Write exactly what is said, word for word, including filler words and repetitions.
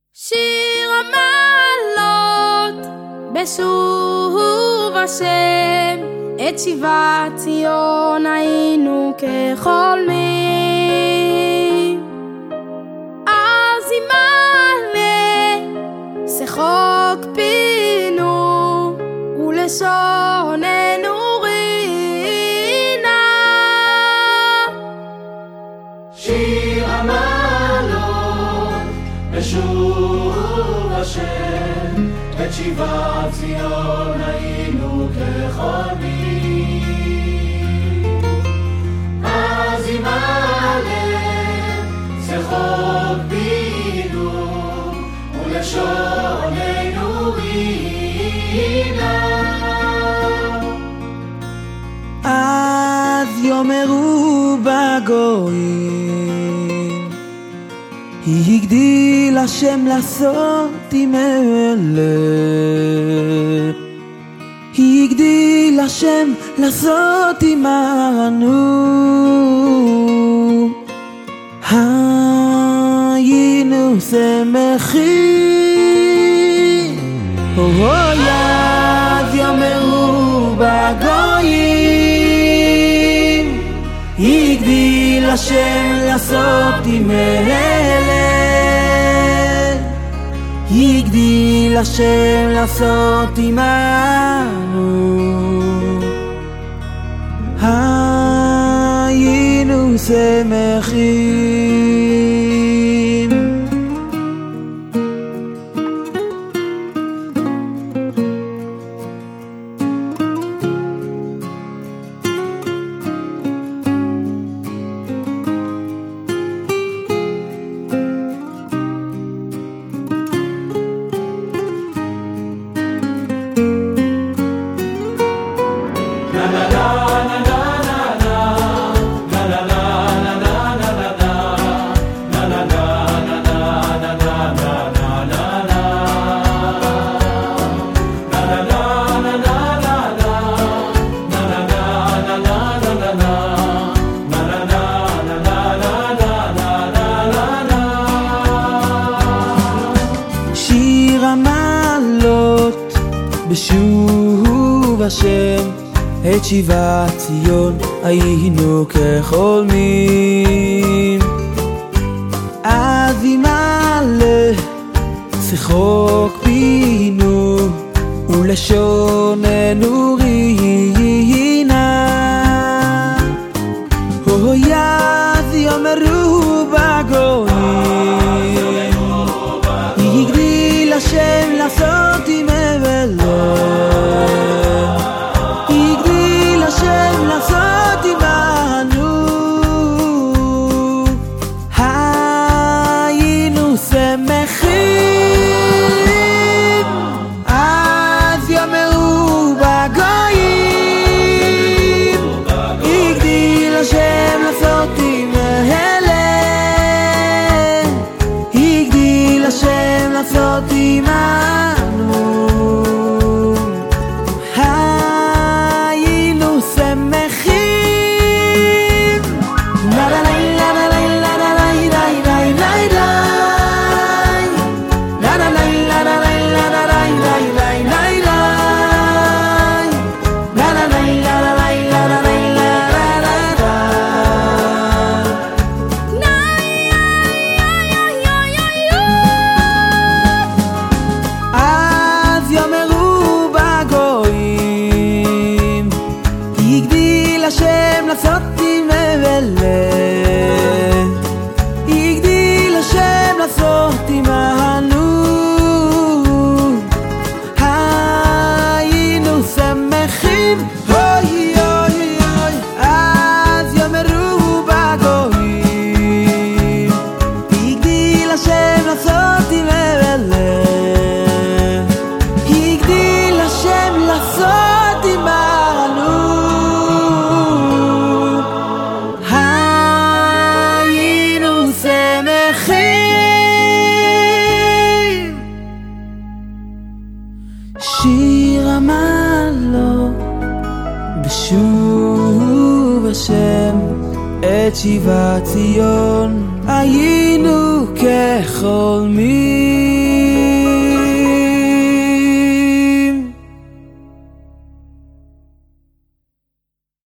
שיר המעלות בשוב השם, את שיבת ציון היינו כחולמים. אז ימלא שחוק פינו ולשוננו רינה. שיר המעלות בשוב השם, את שיבת ציון היינו כחולמים. אז ימלא שחוק פינו ולשוננו רינה. אז יאמרו בגויים, הגדיל השם לעשות עם אלה. הגדיל השם לעשות עמנו, היינו שמחים. אוי, אז יאמרו בגויים, הגדיל השם לעשות עם אלה. הגדיל השם לעשות עמנו, היינו שמחים. שיר המעלות בשוב השם, את שיבת ציון היינו כחולמים. אז ימלא שחוק פינו ולשוננו רינה. אוי, אז יאמרו בגויים, הגדיל השם לעשות עם אלה. הגדיל השם לעשות עמנו, היינו שמחים. אז יאמרו בגויים, הגדיל השם לעשות עם אלה. הגדיל השם לעשות עמנו, היינו שמחים. לה לה לה לה לה לה לה לה לה לה לה לה לה לה לה השם לעשות עם אלה. הגדיל השם לעשות עמנו, היינו שמחים. אוי אוי אוי, אז יאמרו בגויים, הגדיל השם לעשות עם אלה. הגדיל השם לעשות עמנו, שיר המעלות בשוב השם, את שיבת ציון היינו כחולמים.